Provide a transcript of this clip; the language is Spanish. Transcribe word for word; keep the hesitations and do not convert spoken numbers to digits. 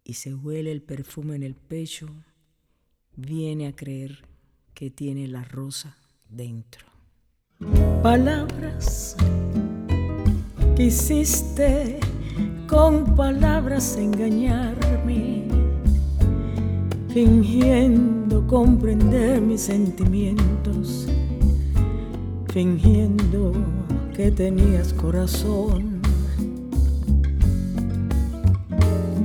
y se huele el perfume en el pecho, viene a creer que tiene la rosa dentro. Palabras quisiste con palabras engañarme, fingiendo comprender mis sentimientos, fingiendo que tenías corazón.